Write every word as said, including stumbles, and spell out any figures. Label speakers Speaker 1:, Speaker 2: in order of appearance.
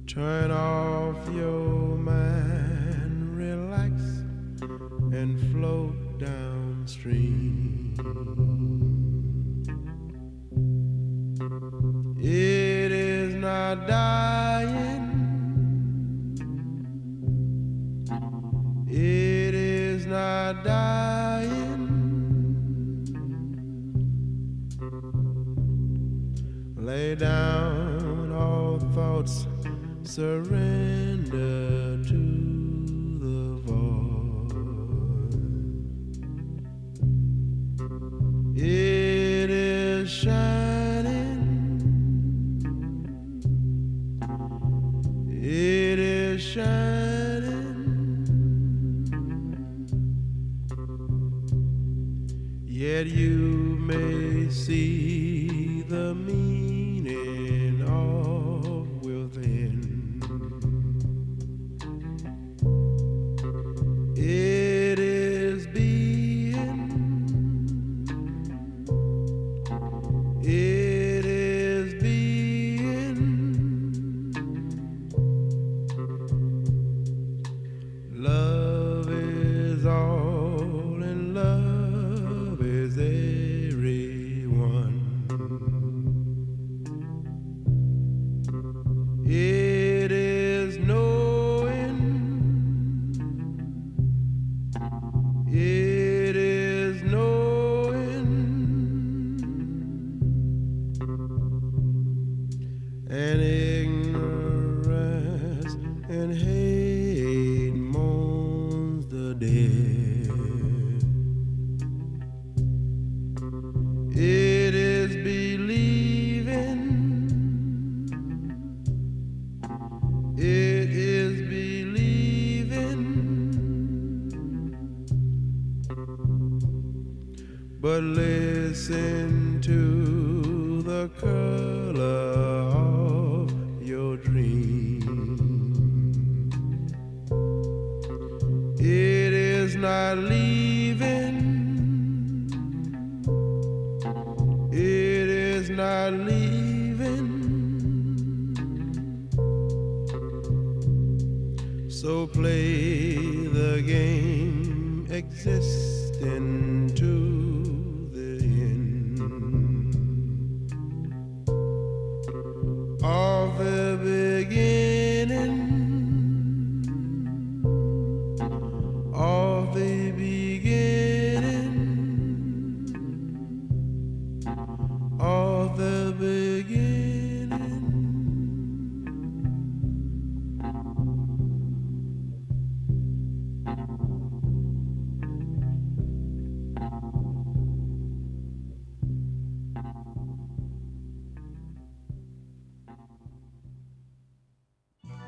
Speaker 1: Turn off your mind, relax, and float downstream. It is not dying, it is not dying. Lay down all thoughts, surrender to the void. It is shining, it is shining, yet you may see the meaning of within. It is being, it is being. Love is all and love is everyone. It is knowing, it is knowing, and ignorance and hate mourns the dead. It is believing, it is believing, but listen to the color of your dream. It is not leaving, it is not leaving. So play the game existing to